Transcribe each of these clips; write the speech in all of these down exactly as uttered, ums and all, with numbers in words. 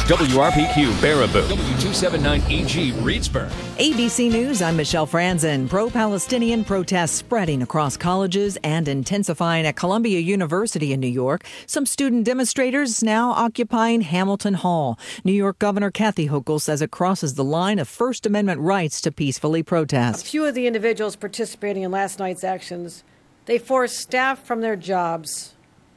W R P Q Baraboo, W two seventy-nine E G Reedsburg. A B C News, I'm Michelle Franzen. Pro-Palestinian protests spreading across colleges and intensifying at Columbia University in New York. Some student demonstrators now occupying Hamilton Hall. New York Governor Kathy Hochul says it crosses the line of First Amendment rights to peacefully protest. A few of the individuals participating in last night's actions, they forced staff from their jobs,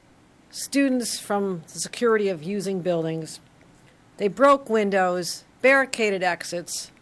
students from the security of using buildings. They broke windows, barricaded exits,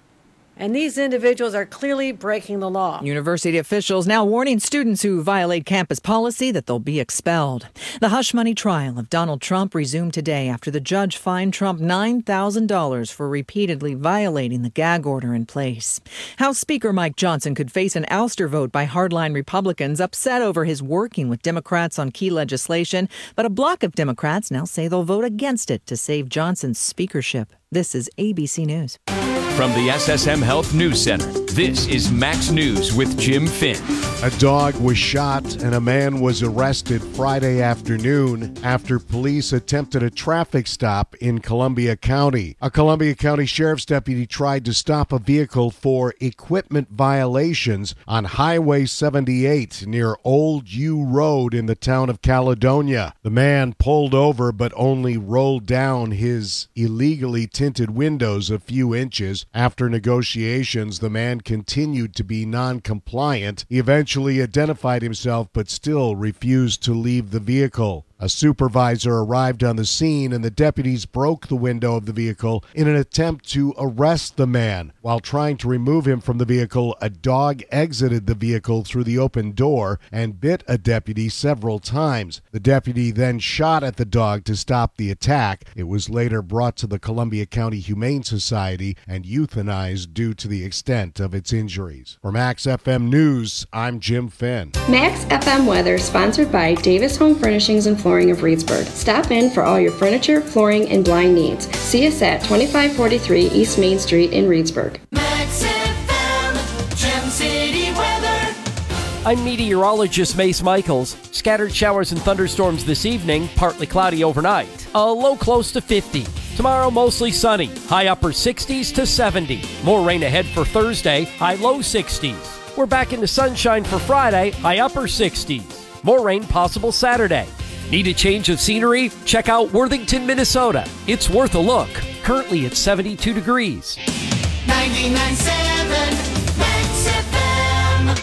and these individuals are clearly breaking the law. University officials now warning students who violate campus policy that they'll be expelled. The hush money trial of Donald Trump resumed today after the judge fined Trump nine thousand dollars for repeatedly violating the gag order in place. House Speaker Mike Johnson could face an ouster vote by hardline Republicans upset over his working with Democrats on key legislation, but a block of Democrats now say they'll vote against it to save Johnson's speakership. This is A B C News. From the S S M Health News Center, this is Max News with Jim Finn. A dog was shot and a man was arrested Friday afternoon after police attempted a traffic stop in Columbia County. A Columbia County Sheriff's deputy tried to stop a vehicle for equipment violations on Highway seventy-eight near Old U Road in the town of Caledonia. The man pulled over but only rolled down his illegally tinted windows a few inches. After negotiations, the man continued to be non-compliant. He eventually identified himself but still refused to leave the vehicle. A supervisor arrived on the scene and the deputies broke the window of the vehicle in an attempt to arrest the man. While trying to remove him from the vehicle, a dog exited the vehicle through the open door and bit a deputy several times. The deputy then shot at the dog to stop the attack. It was later brought to the Columbia County Humane Society and euthanized due to the extent of its injuries. For Max F M News, I'm Jim Finn. Max F M Weather, sponsored by Davis Home Furnishings and Flooring of Reedsburg. Stop in for all your furniture, flooring, and blind needs. See us at twenty-five forty-three East Main Street in Reedsburg. Max F M, Gem City weather. I'm meteorologist Mace Michaels. Scattered showers and thunderstorms this evening, partly cloudy overnight. A low close to fifty. Tomorrow, mostly sunny, high upper sixties to seventy. More rain ahead for Thursday, high low sixties. We're back into sunshine for Friday, high upper sixties. More rain possible Saturday. Need a change of scenery? Check out Worthington, Minnesota. It's worth a look. Currently it's seventy-two degrees. ninety-nine point seven Max F M.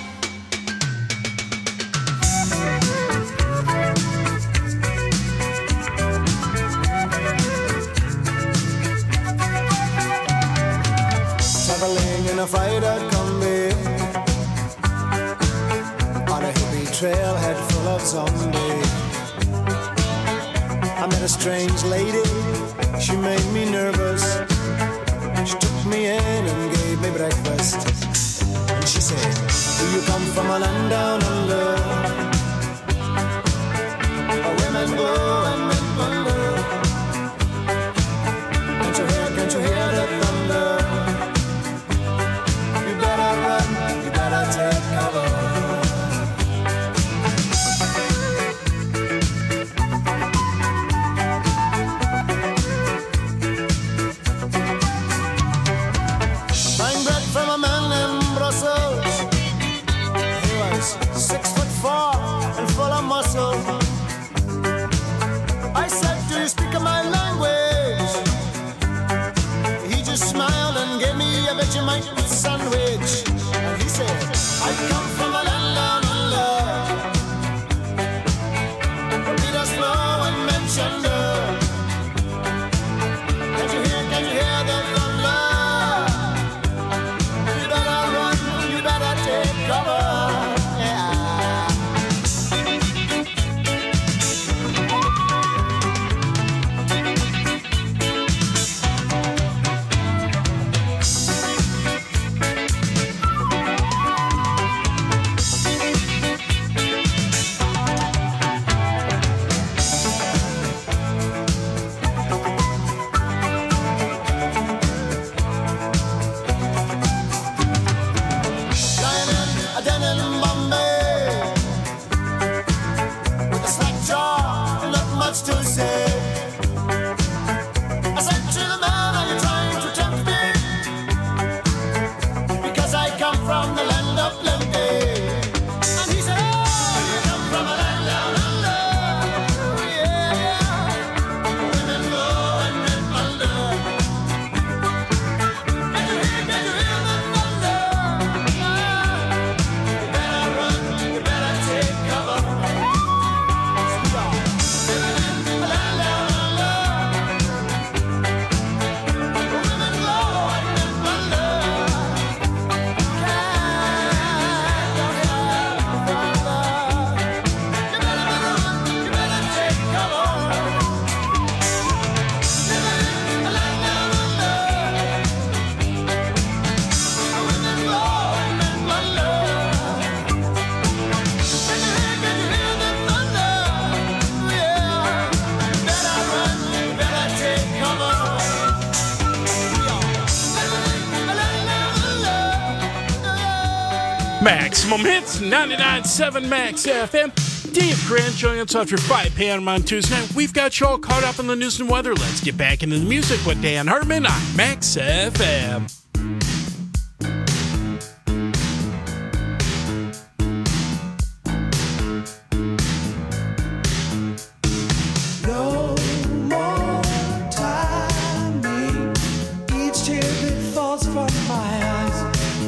Traveling in a freighter combi on a hippie trailhead full of zombies. I met a strange lady, she made me nervous. She took me in and gave me breakfast. And she said, do you come from a land down under? Where women go and men wonder. Can't you hear, can't you hear the thunder? You better run, you better take cover. Six foot four Maximum Hits, ninety-nine point seven Max F M. Dave Grant joining us after five p.m. on Tuesday night. We've got you all caught up on the news and weather. Let's get back into the music with Dan Hartman on Max F M. No more timing. Each tear that falls from my eyes.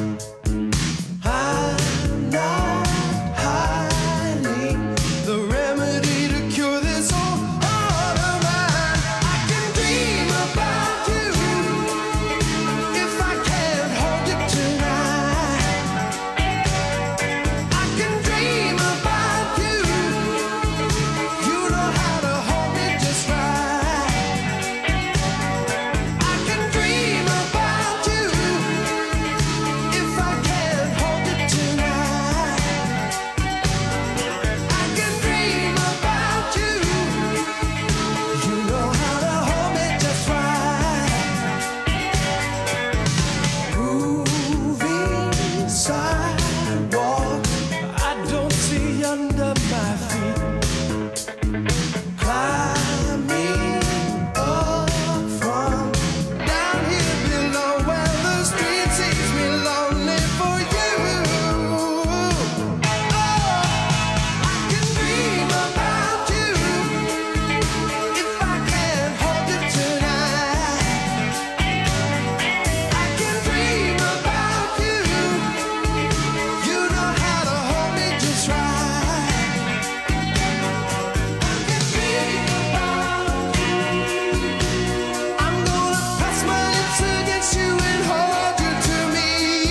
I'm not hiding the remedy to cure this old heart of mine. I can dream about you if I can't hold you tonight. I can dream about you. You know how to hold me just right. I can dream about you if I can't hold you tonight. I can dream about you. You know how to hold me just right. Moving sidewalk, I don't see under my feet. Climbing up from down here below where the street sees me lonely for you. Oh, I can dream about you if I can't hold you tonight. I can dream about you. You know how to hold me just right. I'm gonna press my lips against you and hold you to me.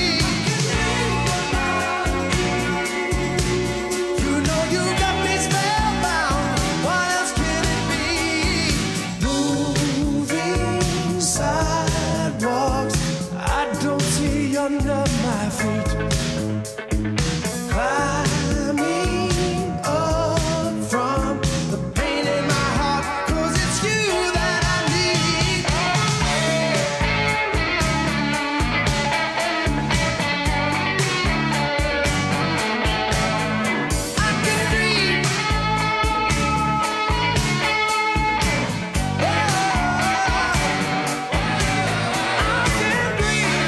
You know you got me spellbound. What else can it be? Moving sidewalks, I don't see under my feet. Climbing up from the pain in my heart, 'cause it's you that I need. I can dream. Oh, I can dream.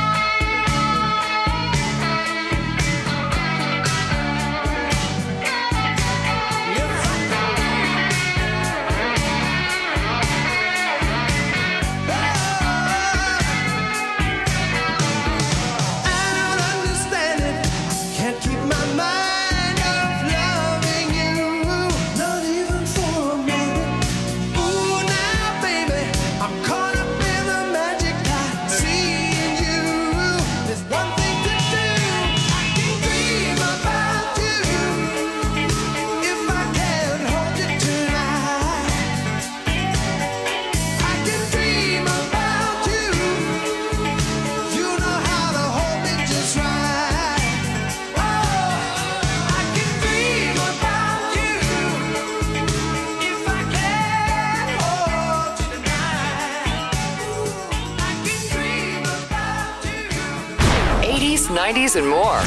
eighties, nineties, and more.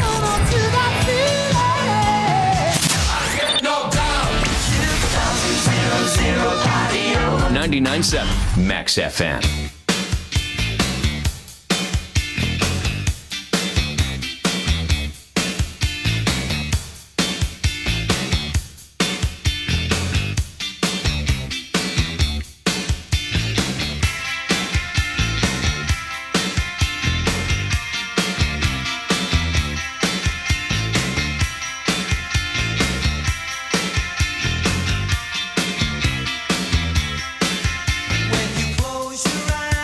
ninety-nine point seven Max F M. When you close your eyes.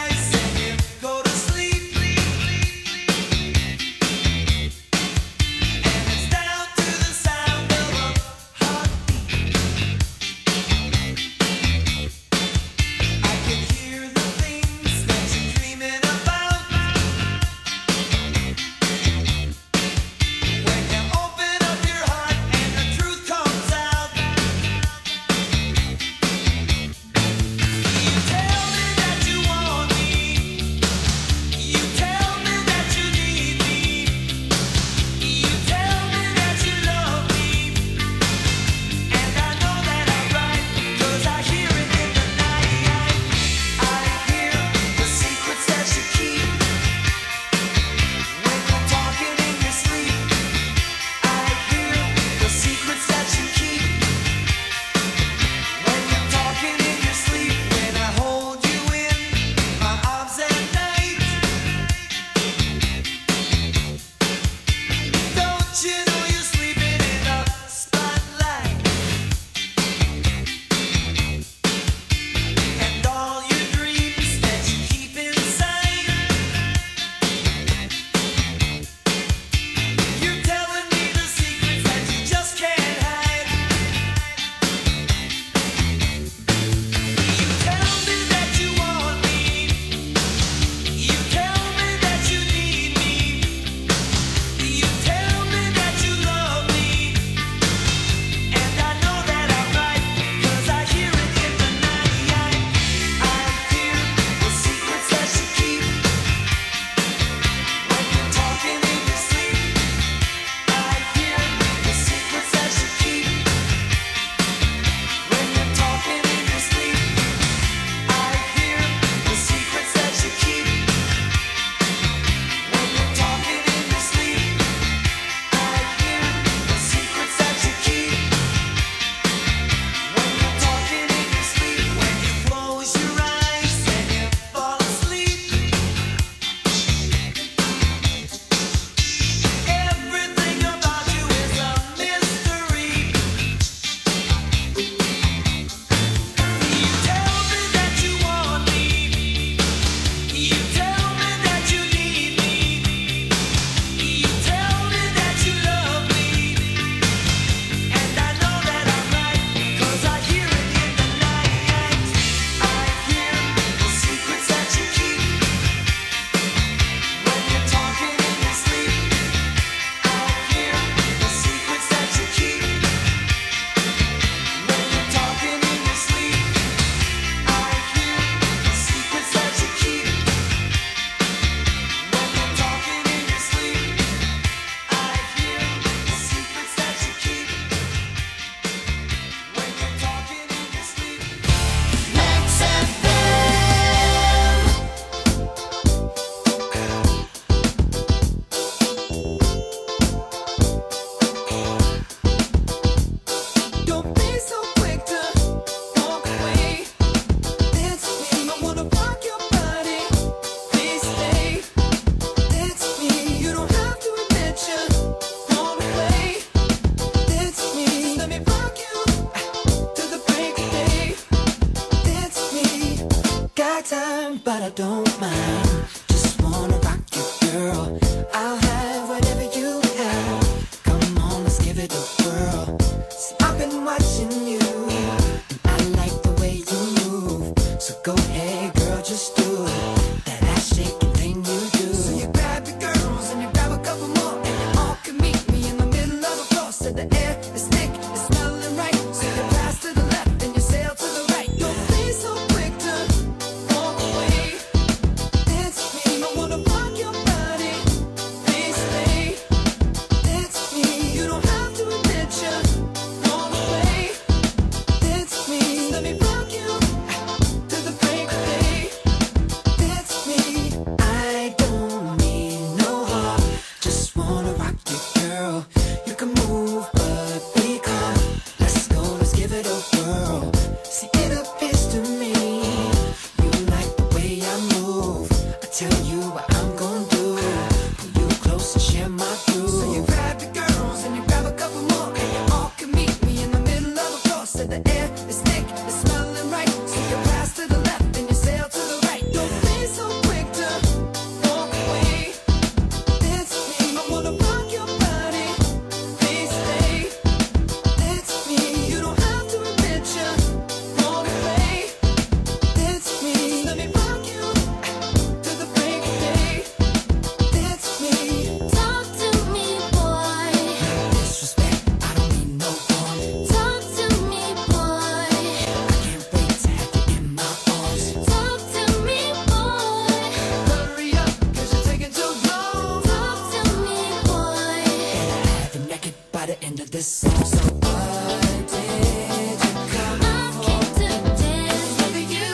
I don't mind. Just wanna rock you, girl. I'll have whatever you have. Come on, let's give it a whirl. See, I've been watching you, and I like the way you move. So go ahead, girl, just do it. That ass shaking thing you do. So you grab your girls and you grab a couple more, and you all can meet me in the middle of the floor. So the air is thick, it's smelling right. So you pass to the left and you sail to the right. Don't be so quick to walk away. Dance with me, I wanna rock your body. Please stay. Dance with me, you don't have to admit you wanna play. Dance with me, let me rock you to the break of day. Dance with me, I don't need no heart. Just wanna rock you, girl. You can move, but be calm. Let's go, let's give it a whirl. See, it appears to me you like the way I move. I tell you what I'm gonna do. Pull you close and share my groove. So you grab your girls and you grab a couple more, and you all can meet me in the middle of the floor. So the air is thick, it's smelling right. So you pass to the left and you sail to the right. Don't be so quick to walk away. Dance with me, I wanna rock your body. Please stay. Dance with me, you don't have to admit you wanna play. Dance with me, let me rock you to the break of day. Dance with me, talk to me, boy. No disrespect, I don't mean no harm. Talk to me, boy. I can't wait to have you in my arms. Talk to me, boy. Hurry up, cause you're taking too long. Talk to me, boy. And I have you naked by the end of this song. So what did you come for? I came to dance with you.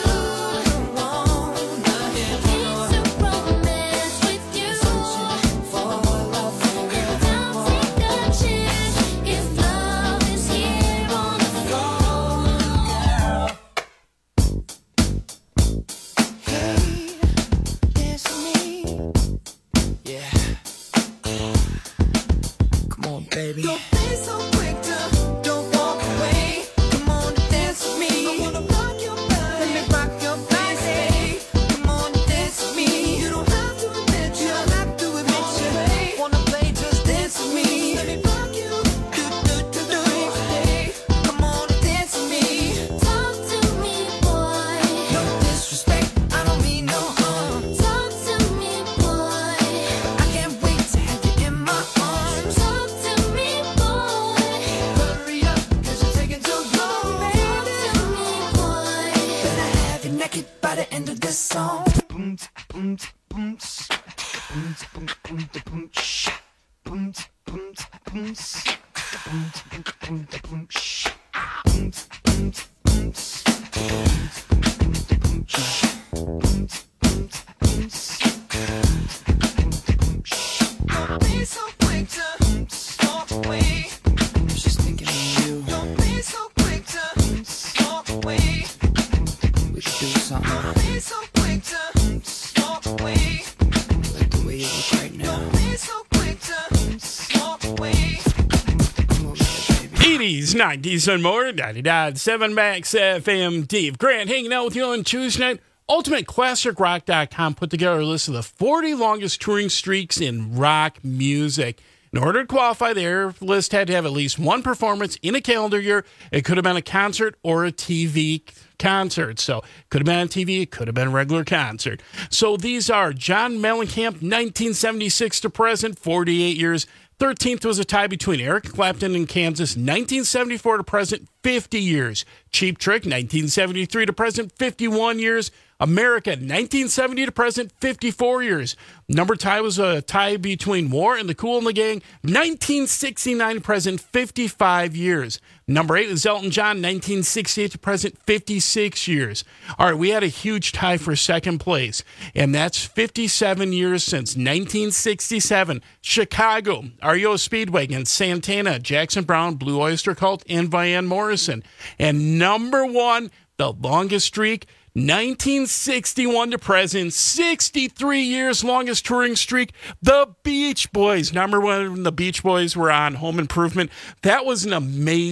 Wanna hear more. Came to romance with you. Searching for love for real. Now take a chance if love is here on the floor, girl. Hey, dance with me. Yeah. Come on, baby. Don't be so quick to don't walk away. Come on and dance with me. I wanna rock your body. Let me rock your body. Come on and dance with me. You don't have to admit you. You don't have to admit you. Wanna play, just dance with me. Let me rock you. Do, do, do, do. Come on and dance with me. Talk to me, boy. No disrespect, I don't mean no harm. Talk to me, boy. I can't wait to have you in my arms. Talk to me, boy. Hurry up, cause you're taking too long. Talk to me, boy. Better have you naked by the end of this song. Boom, boom, boom, boom, boom, boom, boom, boom, shh. Boom, boom, boom, boom, boom, boom, boom, shh. Boom, boom, boom, boom, boom, boom, shh. Boom, boom, boom, boom, shh. Don't be so quick to walk away. I was just thinking of you. Don't be so quick to walk away. We could do something. Don't be so quick to walk away. I like the way you look right now. Don't be so quick to walk away. Come over here, baby. eighties, nineties, and more. ninety-nine point seven Max F M. Dave Grant hanging out with you on Tuesday night. Ultimate Classic Rock dot com put together a list of the forty longest touring streaks in rock music. In order to qualify, their list had to have at least one performance in a calendar year. It could have been a concert or a T V concert. So it could have been on T V, it could have been a regular concert. So these are John Mellencamp, nineteen seventy-six to present, forty-eight years. thirteenth was a tie between Eric Clapton and Kansas, nineteen seventy-four to present, fifty years. Cheap Trick, nineteen seventy-three to present, fifty-one years. America, nineteen seventy to present, fifty-four years. Number tie was a tie between War and the Kool and the Gang, nineteen sixty-nine to present, fifty-five years. Number eight was Elton John, nineteen sixty-eight to present, fifty-six years. All right, we had a huge tie for second place, and that's fifty-seven years since nineteen sixty-seven. Chicago, R E O Speedwagon, Santana, Jackson Browne, Blue Oyster Cult, and Van Morrison. And number one, the longest streak, nineteen sixty-one to present, sixty-three years longest touring streak, the Beach Boys. Number one, when the Beach Boys were on Home Improvement. That was an amazing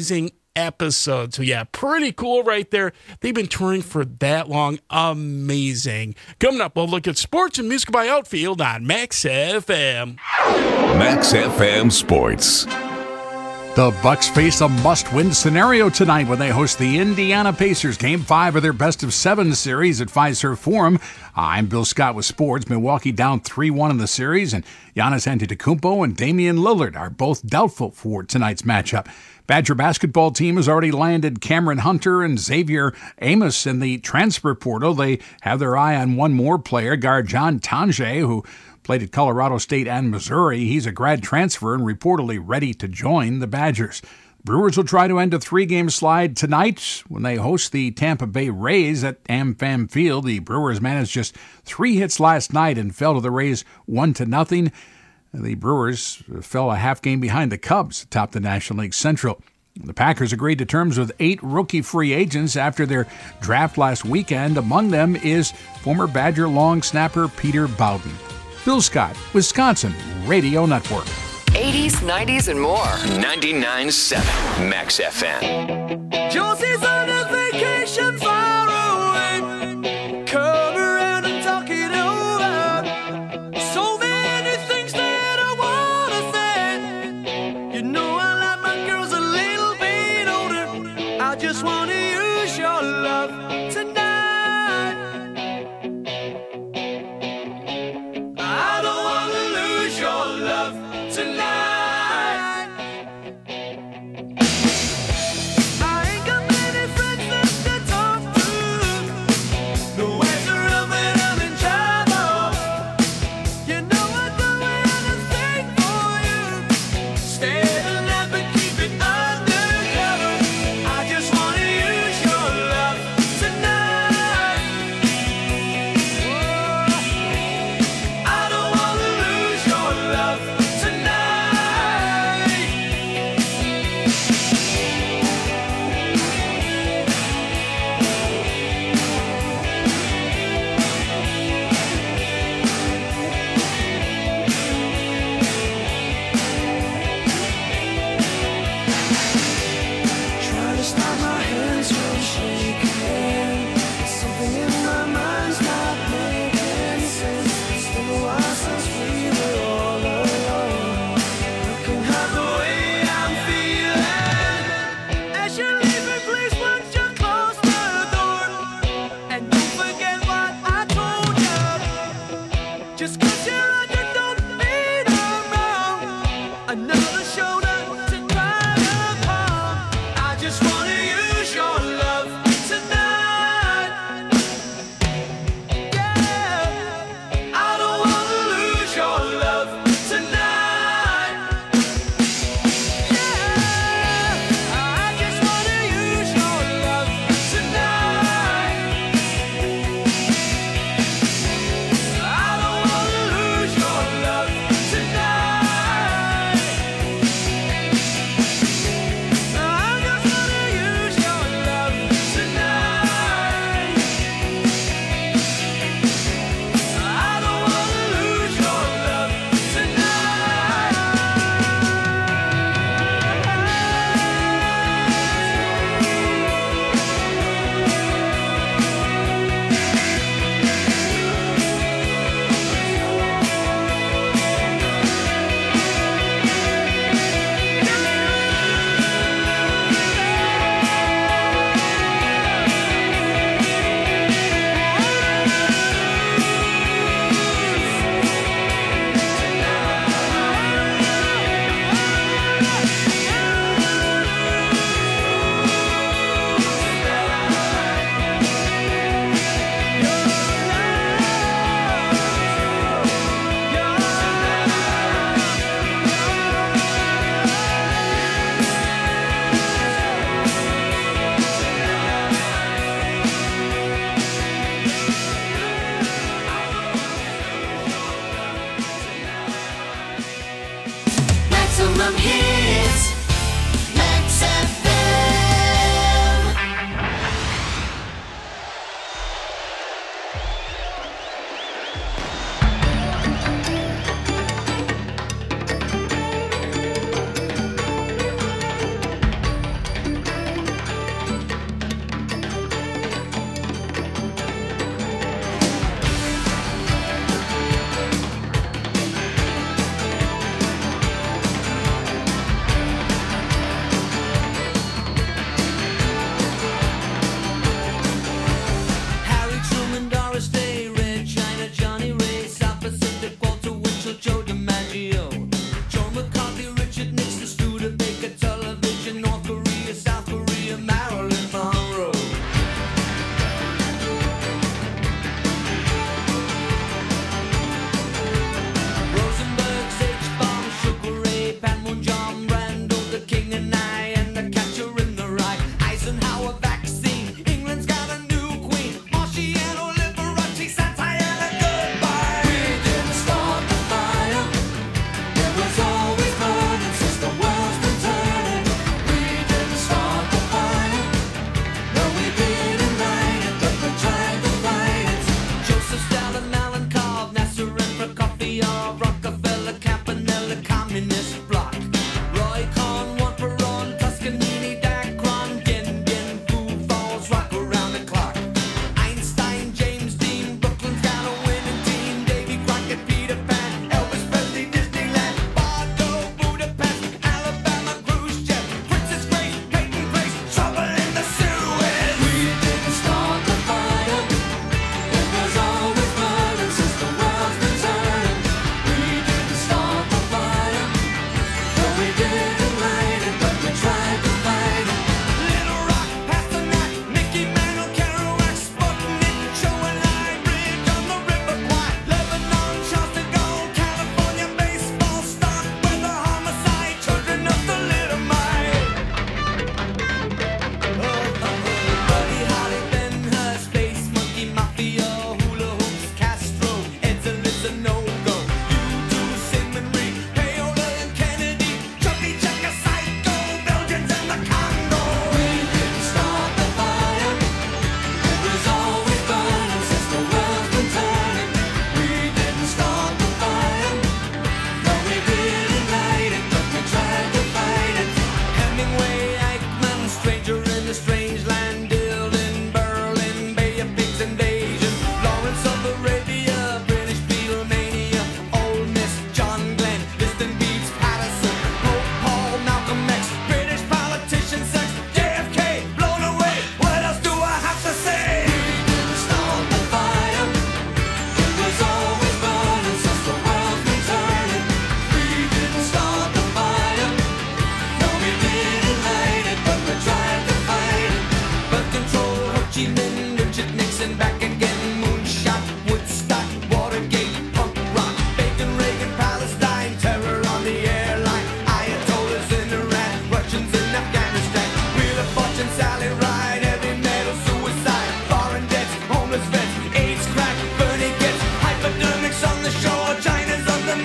episode. So yeah, pretty cool right there. They've been touring for that long. Amazing. Coming up, we'll look at sports and music by Outfield on Max F M. Max F M Sports. The Bucks face a must-win scenario tonight when they host the Indiana Pacers. Game five of their best-of-seven series at Fiserv Forum. I'm Bill Scott with sports. Milwaukee down three one in the series, and Giannis Antetokounmpo and Damian Lillard are both doubtful for tonight's matchup. Badger basketball team has already landed Cameron Hunter and Xavier Amos in the transfer portal. They have their eye on one more player, guard John Tonje, who played at Colorado State and Missouri. He's a grad transfer and reportedly ready to join the Badgers. Brewers will try to end a three-game slide tonight when they host the Tampa Bay Rays at AmFam Field. The Brewers managed just three hits last night and fell to the Rays one to nothing. The Brewers fell a half game behind the Cubs atop the National League Central. The Packers agreed to terms with eight rookie free agents after their draft last weekend. Among them is former Badger long snapper Peter Bowden. Bill Scott, Wisconsin Radio Network. eighties, nineties, and more. ninety-nine point seven Max F M. Josie's on a vacation far away. Come around and talk it over. So many things that I wanna say. You know I like my girls a little bit older. I just wanna use your love tonight. I don't wanna lose your love tonight.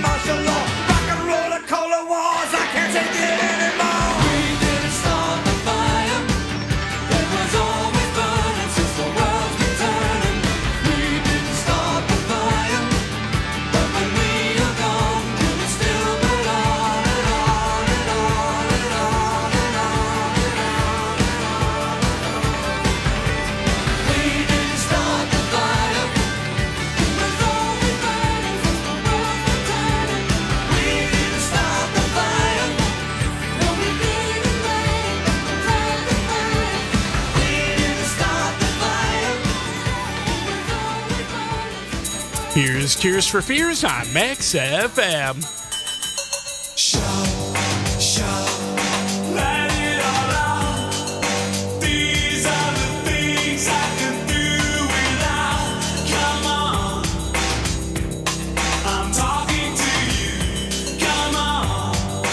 martial law. Rock and roller, cola wars, I can't take it anymore. We didn't start the fire. It was always burning since the world's been turning. We didn't start the fire, but when we are gone, will it still burn on and on and on and on and on and on and on? We didn't start the fire. It was always burning since the world's been turning. We didn't start the fire. No, we didn't burn the fire. We didn't start the fire. It was always burning. Here's Tears for Fears on Max F M. Shout, shout, let it all out. These are the things I can do without. Come on, I'm talking to you. Come on.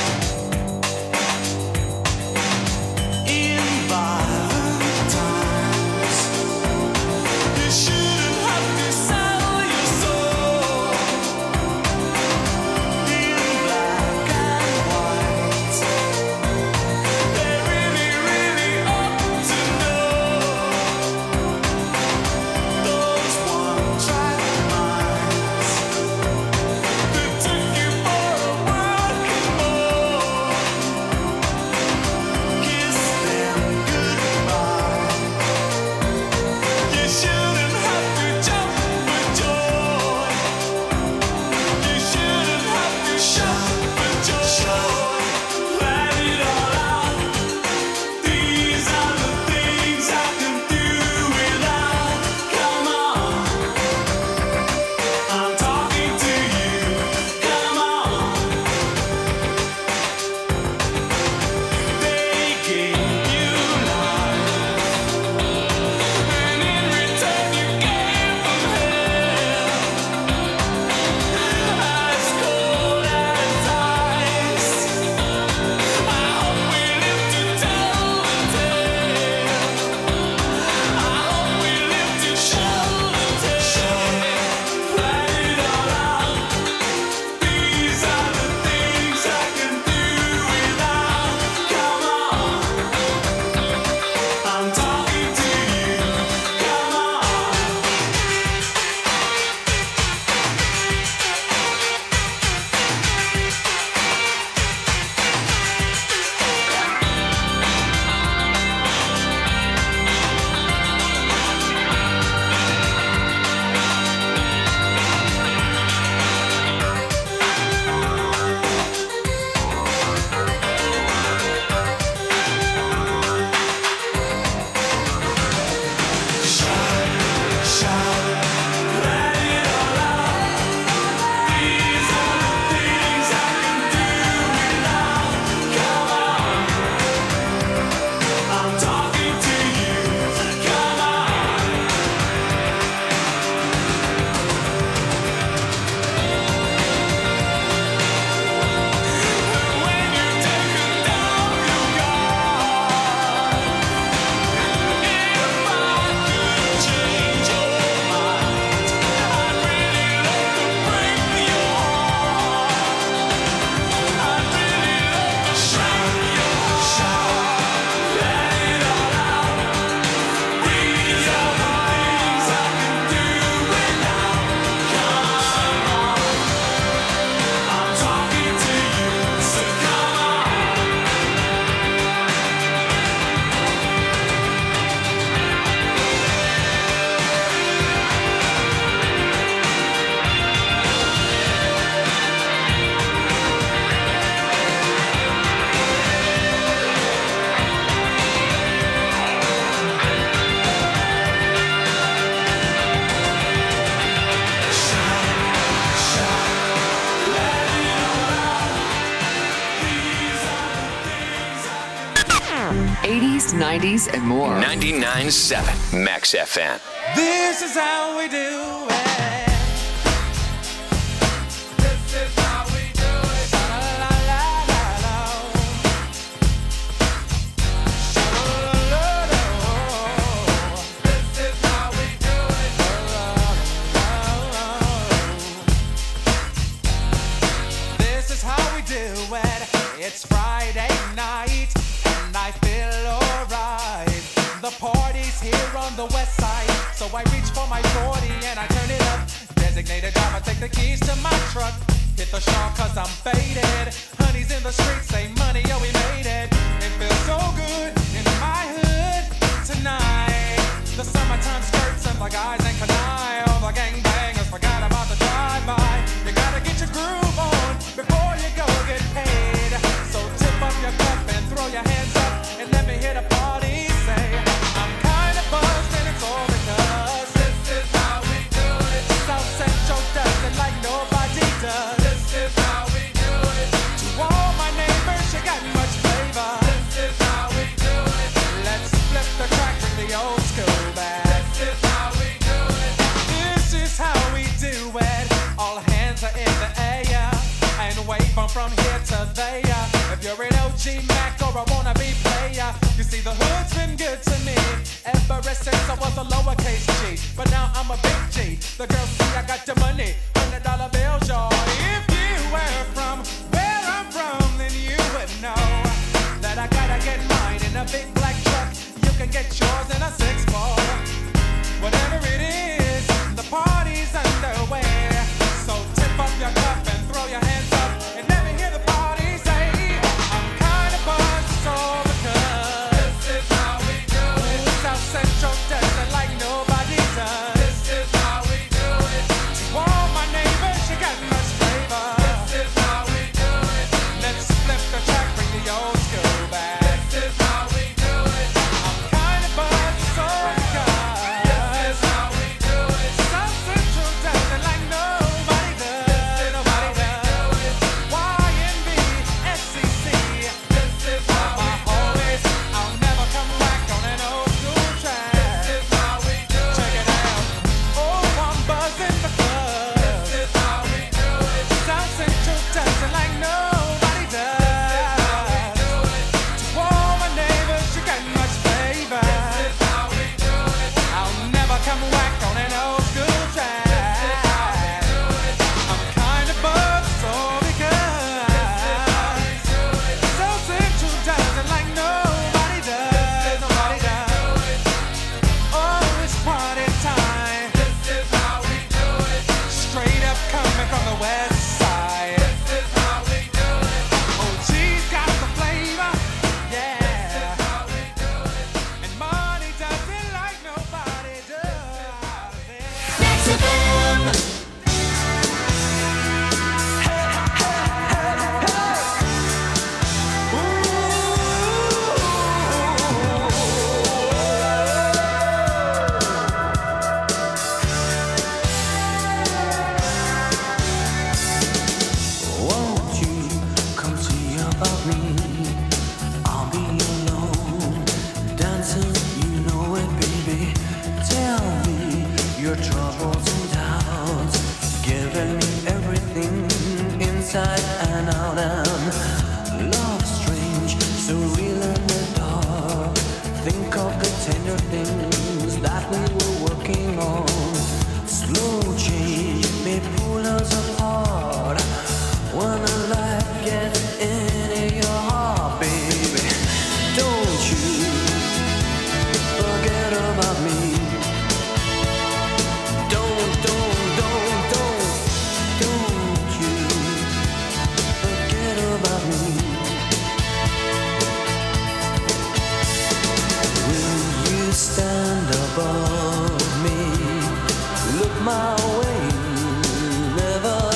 In violent times, you shouldn't have to sell your soul. In black and white, they really, really ought to know. Those one-track minds that took you for a working ball. Kiss them goodbye. You shouldn't have to jump for joy. You shouldn't have to shout for joy. Let it all out. These are the things I can do without. Come on, I'm talking to you. Come on. They gave you life, and in return you gave them hell. As cold as ice. I hope we live to tell the tale. I hope we live to show the tale. Let it all out. These are the things I can do without. Come on, I'm talking to you. Come on. Shout, shout, let it all out. These are the things I can do without. Come on, I'm talking to you. Come on. When you take down your guard, if I could change your mind, I'd really love to break your heart. I'd really love to shout your shout. Let it all out. These are the things I can do without. Come on, I'm talking to you, so come on. eighties, nineties, and more. ninety-nine point seven Max F M. This is how we do it. This is how we do it. La la la la la. La la la la. This is how we do it. La la la la. Designated driver, take the keys to my truck. Hit the shop cause I'm faded. Honey's in the streets, say money, yo, we made it. It feels so good in my hood tonight. The summertime skirts and the guys ain't canine. All the gangbangers forgot about the drive-by. You gotta get your groove on before you go get paid. So tip up your cup and throw your hands up and let me hear the party say, I'm kinda buzzed and it's all because this is how we do it. South Central does it like nobody does. This is how we do it. To all my neighbors, you got much flavor. This is how we do it. Let's flip the track, bring the old school back. This is how we do it. This is how we do it. All hands are in the air and wave from from here to there. If you're an O G Mac or a wannabe player, you see the hood's been good to me ever since I was a lowercase G. But now I'm a big G. The girls see I got the money, hundred dollar bills, y'all. If you were from where I'm from, then you would know that I gotta get mine in a big black truck. You can get yours in a six four. Whatever it is, the party's underway. So tip up your cup and throw your hands up and let me hear the party say, I'm kinda buzzed, it's all because this is how we do it. South Central does it like nobody does. This is how we do it. To all my neighbors, you got much flavor. This is how we do it. Let's flip the track, bring the old school back. This is how we do it. I'm kinda buzzed, it's all because this is how we do it. South Central does it like nobody does. Nobody does. Y N B, S C C. This is how we do it. I'll never come back on an old school track. This is how we do it. Check it out. Oh, I'm buzzing because this is how we do it. South Central does it like nobody does. To all my neighbors, you got much flavor. This is how we do it. I'll never come back on an old school track. I'm kinda buzzed, it's all because South Central does it like nobody does. Nobody does. Oh, it's party time. This is how we do it. Straight up coming from the west side. This is how we do it. O G's got the flavor. Yeah. This is how we do it. And money does it like nobody does. Next F M. Won't you come see about me? I'll be alone, dancing, you know it, baby. Tell me your troubles and doubts, giving me everything inside and out. And love strange, so real in the dark. Think of the tender things that we were working on. Slow change may pull us apart. When the light gets into your heart, baby, don't you forget about me. Don't, don't, don't, don't, don't you forget about me. Will you stand above me? Look my way, never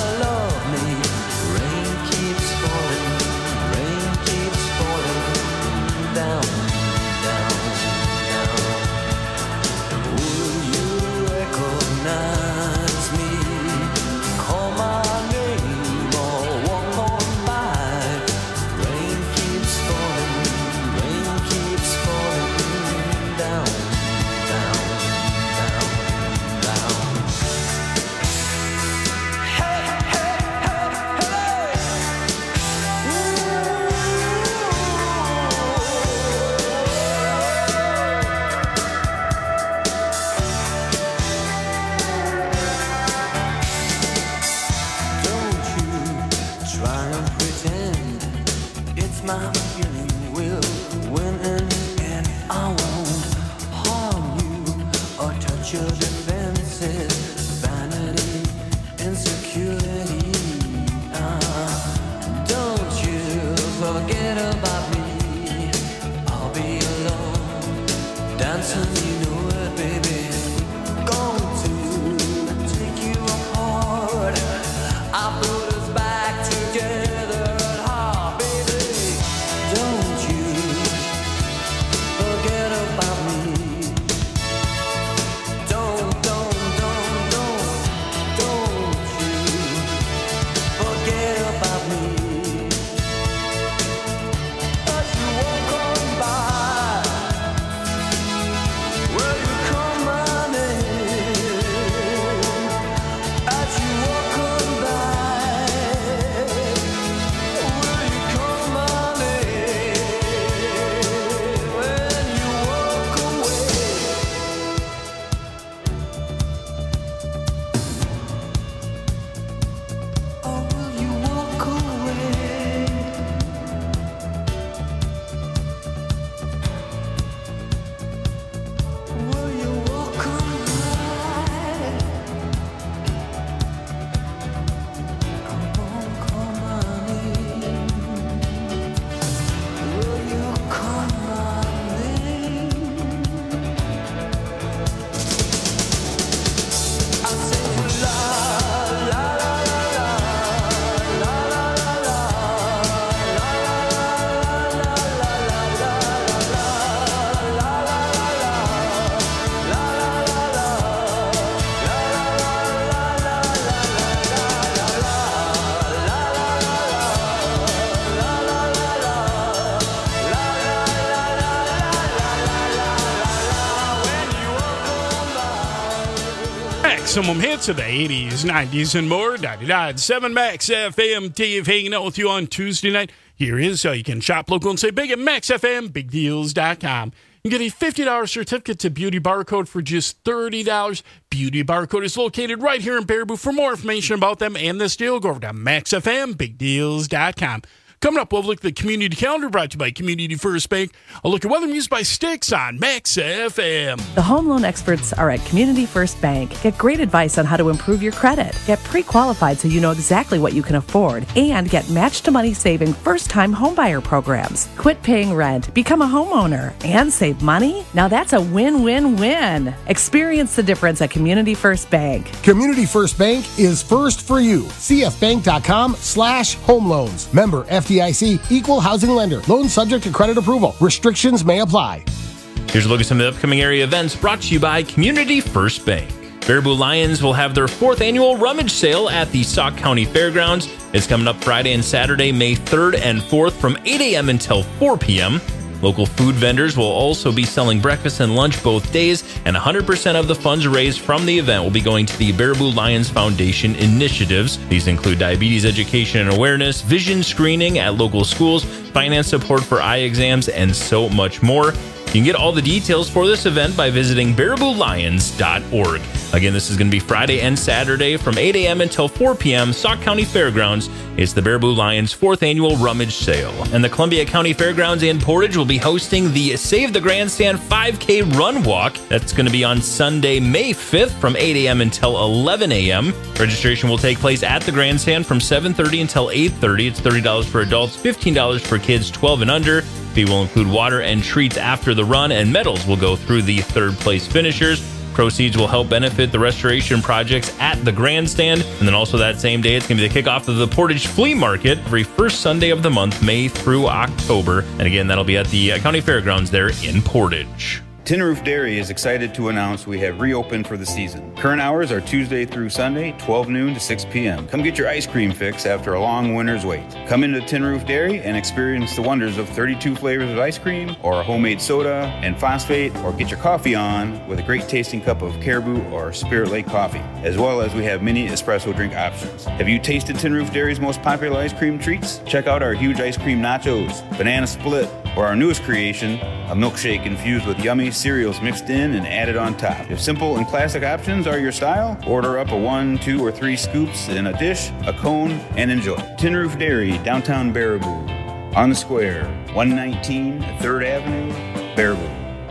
maximum hits of the eighties, nineties, and more. ninety-nine point seven Max F M. Dave hanging out with you on Tuesday night. Here is how you can shop local and say big at Max F M, big deals dot com. You get a fifty dollars certificate to Beauty Barcode for just thirty dollars. Beauty Barcode is located right here in Baraboo. For more information about them and this deal, go over to Max F M, big deals dot com. Coming up, we'll look at the community calendar brought to you by Community First Bank. A look at weather news by Sticks on Max F M. The home loan experts are at Community First Bank. Get great advice on how to improve your credit. Get pre-qualified so you know exactly what you can afford. And get match-to-money saving first-time homebuyer programs. Quit paying rent, become a homeowner, and save money? Now that's a win-win-win. Experience the difference at Community First Bank. Community First Bank is first for you. C F bank dot com slash home loans. Member F D I C, equal housing lender. Loan subject to credit approval. Restrictions may apply. Here's a look at some of the upcoming area events brought to you by Community First Bank. Baraboo Lions will have their fourth annual rummage sale at the Sauk County Fairgrounds. It's coming up Friday and Saturday, May third and fourth from eight a.m. until four p.m. Local food vendors will also be selling breakfast and lunch both days, and one hundred percent of the funds raised from the event will be going to the Baraboo Lions Foundation initiatives. These include diabetes education and awareness, vision screening at local schools, finance support for eye exams, and so much more. You can get all the details for this event by visiting baraboo lions dot org. Again, this is going to be Friday and Saturday from eight a.m. until four p.m. Sauk County Fairgrounds. It's the Baraboo Lions fourth annual rummage sale. And the Columbia County Fairgrounds in Portage will be hosting the Save the Grandstand five K Run Walk. That's going to be on Sunday, May fifth from eight a.m. until eleven a.m. Registration will take place at the Grandstand from seven thirty until eight thirty. It's thirty dollars for adults, fifteen dollars for kids twelve and under. Fee will include water and treats after the run, and medals will go through the third place finishers. Proceeds will help benefit the restoration projects at the Grandstand. And then also that same day, it's going to be the kickoff of the Portage Flea Market every first Sunday of the month, May through October. And again, that'll be at the County Fairgrounds there in Portage. Tin Roof Dairy is excited to announce we have reopened for the season. Current hours are Tuesday through Sunday, twelve noon to six p.m. Come get your ice cream fix after a long winter's wait. Come into Tin Roof Dairy and experience the wonders of thirty-two flavors of ice cream, or a homemade soda and phosphate, or get your coffee on with a great tasting cup of Caribou or Spirit Lake coffee, as well as we have many espresso drink options. Have you tasted Tin Roof Dairy's most popular ice cream treats? Check out our huge ice cream nachos, banana split, or our newest creation, a milkshake infused with yummy cereals mixed in and added on top. If simple and classic options are your style, order up a one, two, or three scoops in a dish, a cone, and enjoy. Tin Roof Dairy, downtown Baraboo. On the square, one nineteen third Avenue, Baraboo.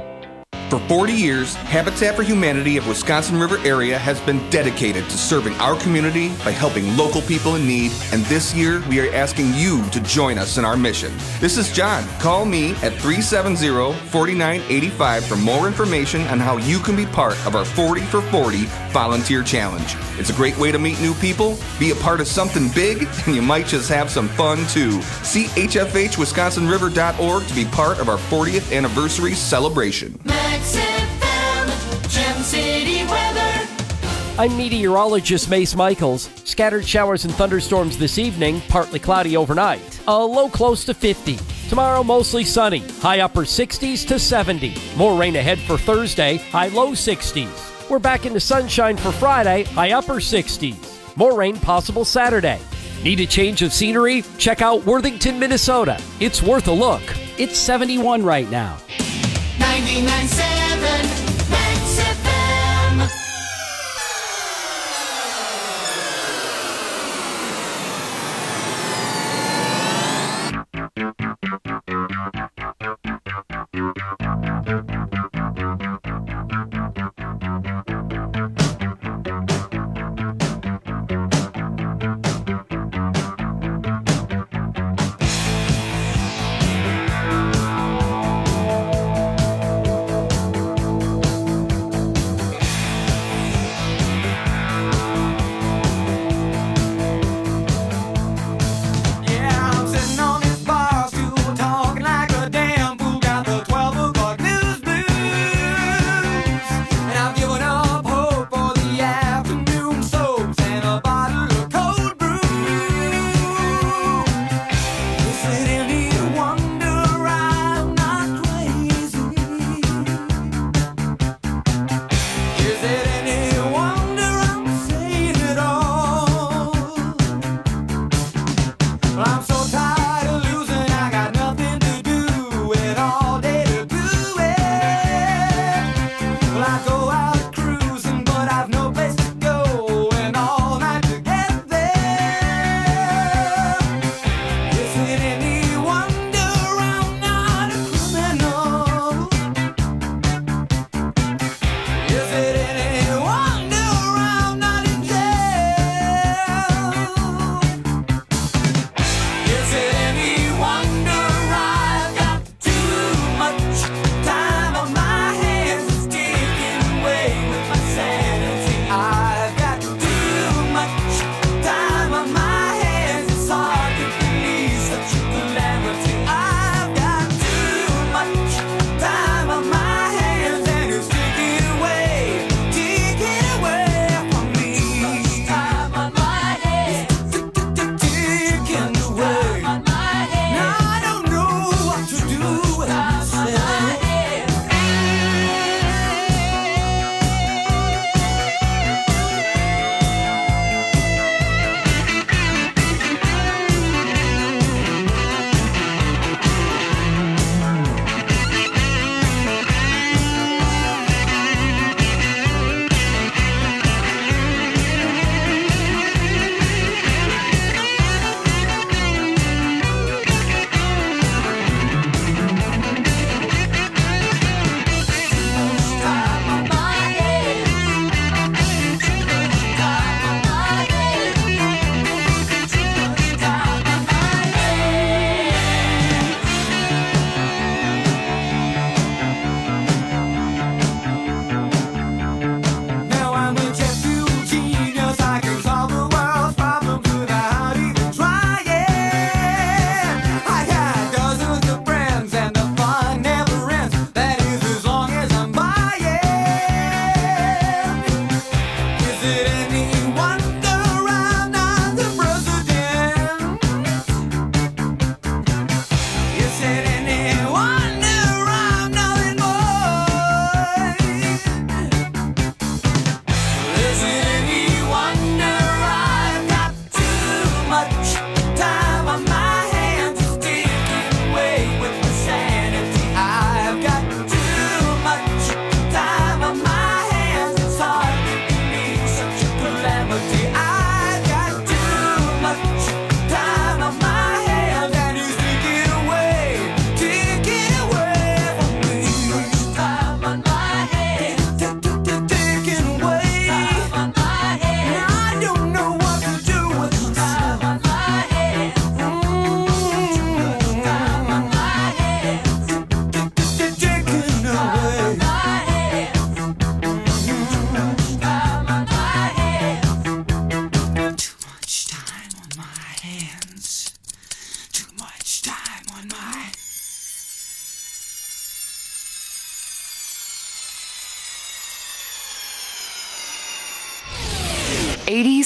For forty years, Habitat for Humanity of Wisconsin River area has been dedicated to serving our community by helping local people in need, and this year we are asking you to join us in our mission. This is John. Call me at three seven zero, four nine eight five for more information on how you can be part of our forty for forty volunteer challenge. It's a great way to meet new people, be a part of something big, and you might just have some fun too. See H F H wisconsin river dot org to be part of our fortieth anniversary celebration. Max F M, Gem City weather. I'm meteorologist Mace Michaels. Scattered showers and thunderstorms this evening, partly cloudy overnight. A low close to fifty. Tomorrow, mostly sunny, high upper sixties to seventy. More rain ahead for Thursday, high low sixties. We're back into sunshine for Friday, high upper sixties. More rain possible Saturday. Need a change of scenery? Check out Worthington, Minnesota. It's worth a look. It's seventy-one right now. ninety-nine point seven Max F M.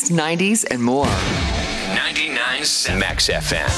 eighties, nineties, and more. ninety-nine point seven Max F M.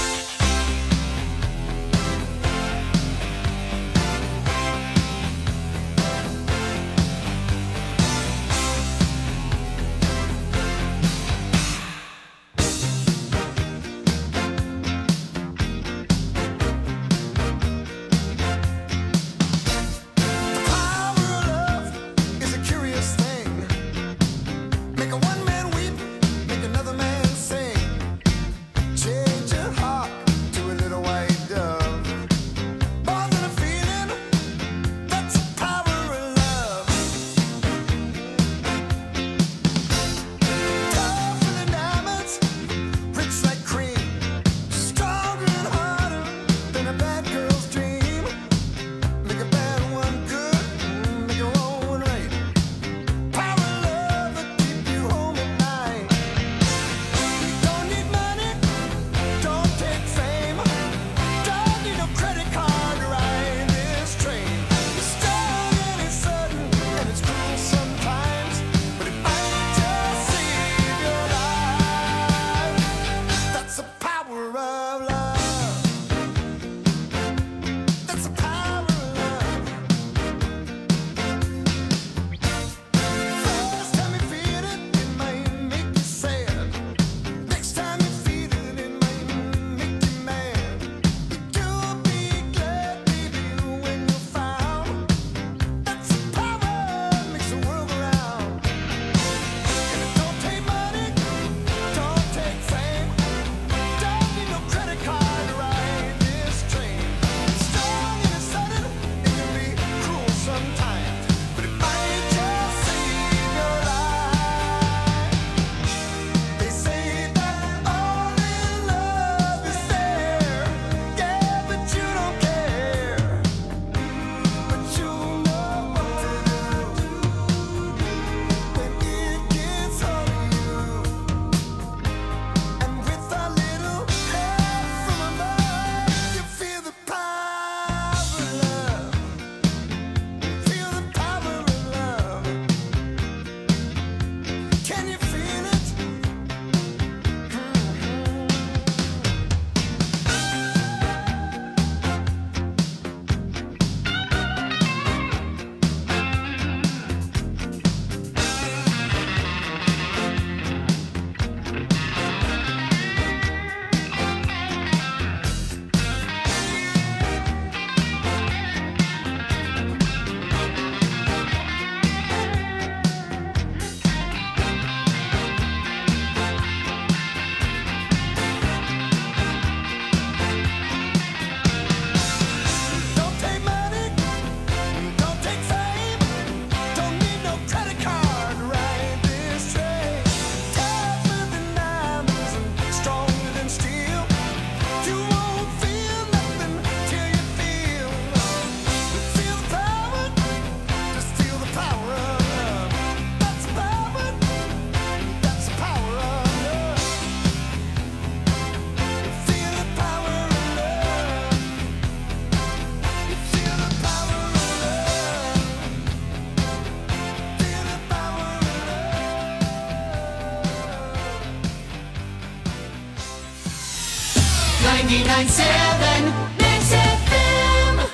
ninety-nine point seven Max F M.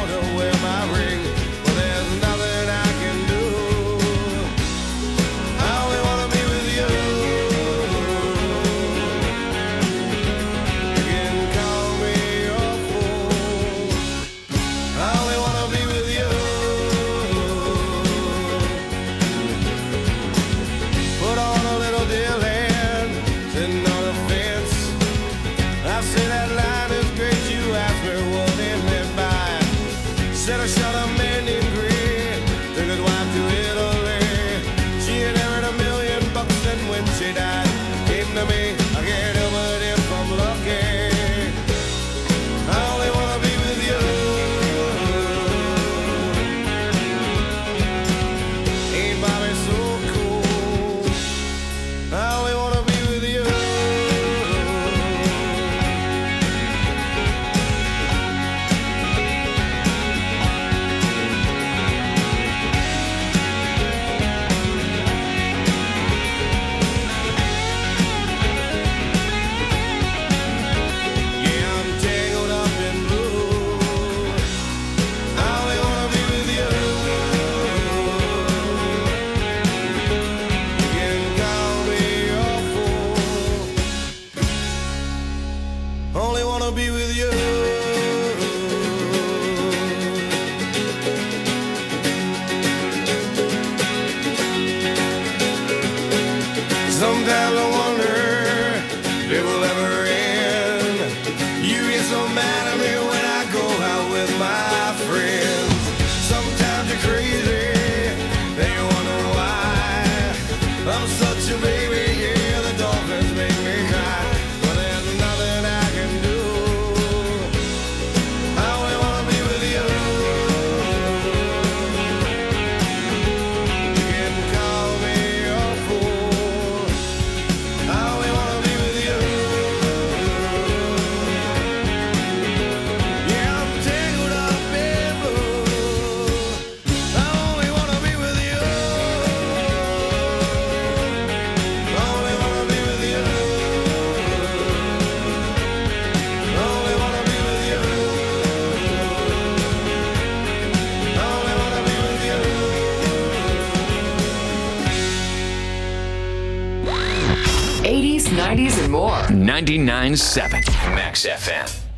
I to me. I can't help it if I'm lucky. I only wanna be with you. Ain't Bobby so cool? I only wanna be with you. Yeah, I'm tangled up in blue. I only wanna be with you. You can call me your fool. Only wanna be with you. Sometimes I wonder if it will ever end. You get so mad at me when I go out with my friends. Sometimes you're crazy, then you wonder why. I'm such a baby, yeah, the dolphins make me cry. But there's nothing I can do. I only wanna be with you. You can call me your fool. I only wanna be with you. Yeah, I'm tangled up in blue. I only wanna be with you. I only wanna be with you. I only wanna be with you. I only wanna be with you. eighties, nineties, and more. ninety-nine point seven Max F M.